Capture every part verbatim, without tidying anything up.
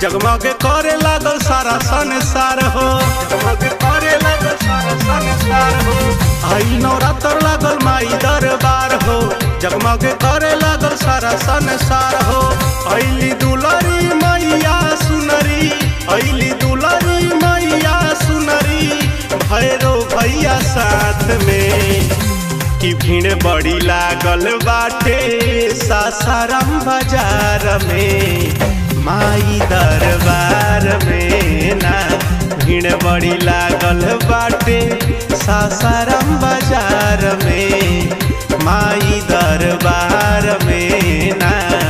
जगमग करे लागल सारा संसार हो, जगमग करे लागल सारा संसार हो। आई नवरात्र लागल माई दरबार हो, जगमग करे लागल सारा संसार हो। अइली दुलरी मैया सुनरी, अइली दुलरी मैया सुनरी, भैरो भैया साथ में। की भीड़ बड़ी लागल बाटे सासाराम बाजार में, माई दरबार में ना। भीड़ बड़ी लागल बाटे सासाराम बाजार में, माई दरबार में ना।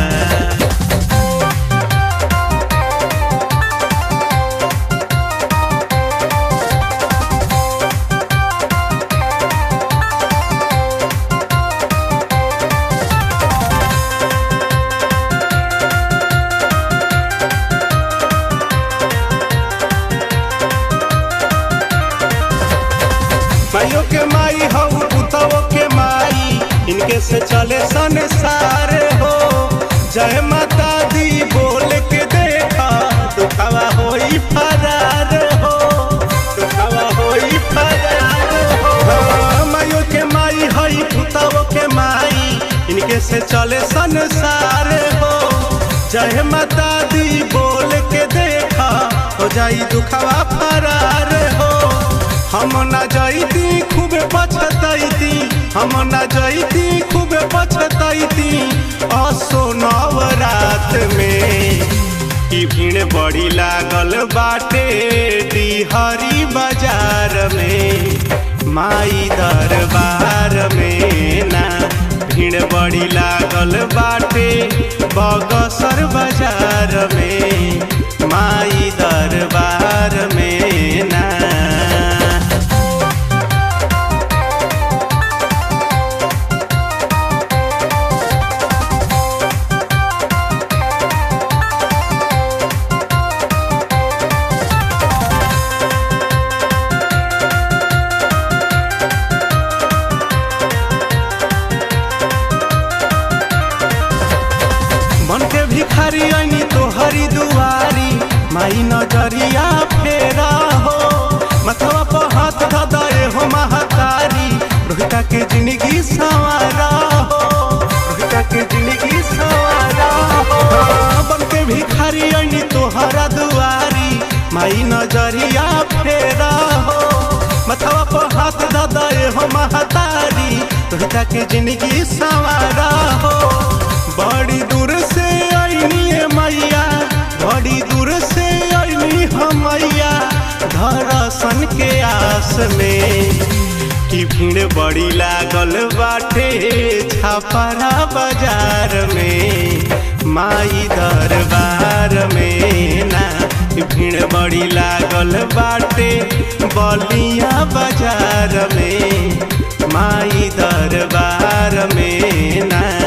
माइयों के माई हो पुतों के माई, इनके से चले संसार हो। जय माता दी बोल के देखा, दुखावा होई फरार हो, दुखावा होई फरार हो। माइयों के माई हई पुतों के माई, इनके से चले संसार हो। जय माता दी बोल के देखा, हो जाई दुखावा फरार हो। हम ना जाइती खूबे पछतैती, हम ना जाइती खूबे पछतैती असो नवरात में। की भीड़ बड़ी लागल बाटे डिहरी बाजार में, माई दरबार में ना। भीड़ बड़ी लागल बाटे बगसर बाजार में, माई दरबार में ना। मन के भिखारी आईनी तो हरी दुआरी, माई नजरिया फेरा हो। मथवा पर हाथ धदाए हो महतारी, रोहिता के जिंदगी संवारा हो, रोहिता के जिंदगी संवारा हो। मन के भिखारी आईनी तो हरा दुआरी, माई नजरिया फेरा हो। मथवा पर हाथ धदाए हो महतारी, रोहिता के जिंदगी संवारा हो। बड़ी दूर से आईनी मैया, बड़ी दूर से आईनी हम मैया, दर्शन के आस में। की भीड़ बड़ी लागल बाटे छापरा बाजार में, माई दरबार में ना। भीड़ बड़ी लागल बाटे बलिया बाजार में, माई दरबार में ना।